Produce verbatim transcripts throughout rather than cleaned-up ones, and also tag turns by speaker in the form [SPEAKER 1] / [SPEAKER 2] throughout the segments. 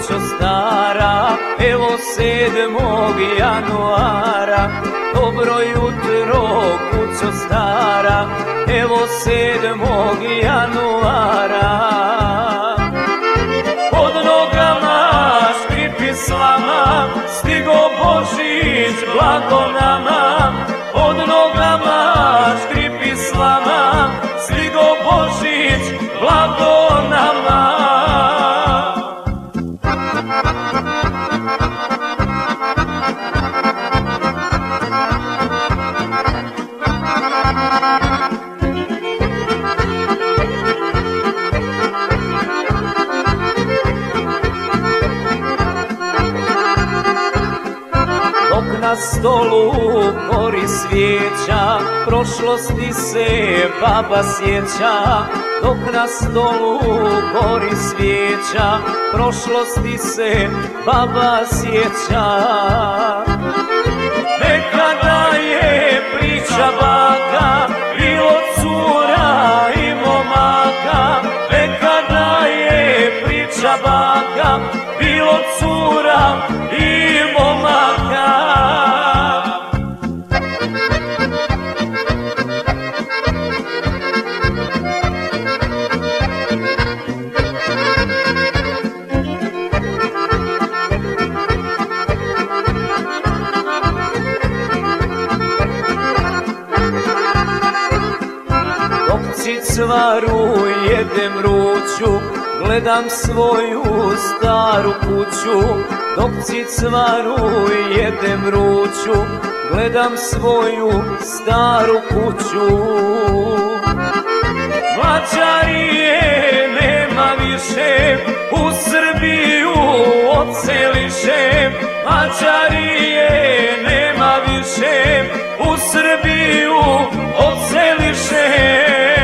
[SPEAKER 1] kućo stara, evo sedmog januara. Dobro jutro, kućo stara, evo sedmog januara. Pod nogama škripi slama, stigo Božić blago nama. Pod nogama škripi slama, stigo Božić blago nama. Dok na stolu gori svijeća, prošlosti se baba sjeća. Dok na stolu gori svijeća, prošlosti se baba sjeća. Nekada je priča baka, bilo cura i momaka. Nekada je priča baka, bilo cura i momaka. Dok cicvaru jedem ruču, gledam svoju staru kuću. Dok cicvaru jedem ruču, gledam svoju staru kuću. Mađarije nema više, u Srbiju odseliše. Mađarije nema više, u Srbiju odseliše.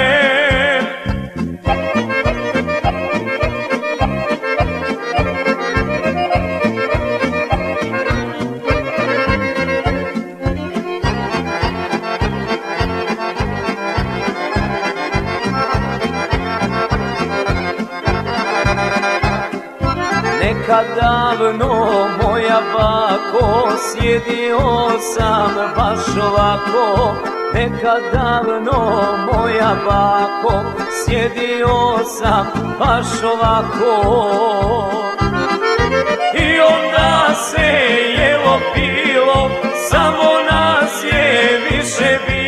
[SPEAKER 1] Nekad davno, moja bako, sjedio sam baš ovako. Nekad davno, moja bako, sjedio sam baš ovako. I onda se jelo pilo, samo nas je više bilo.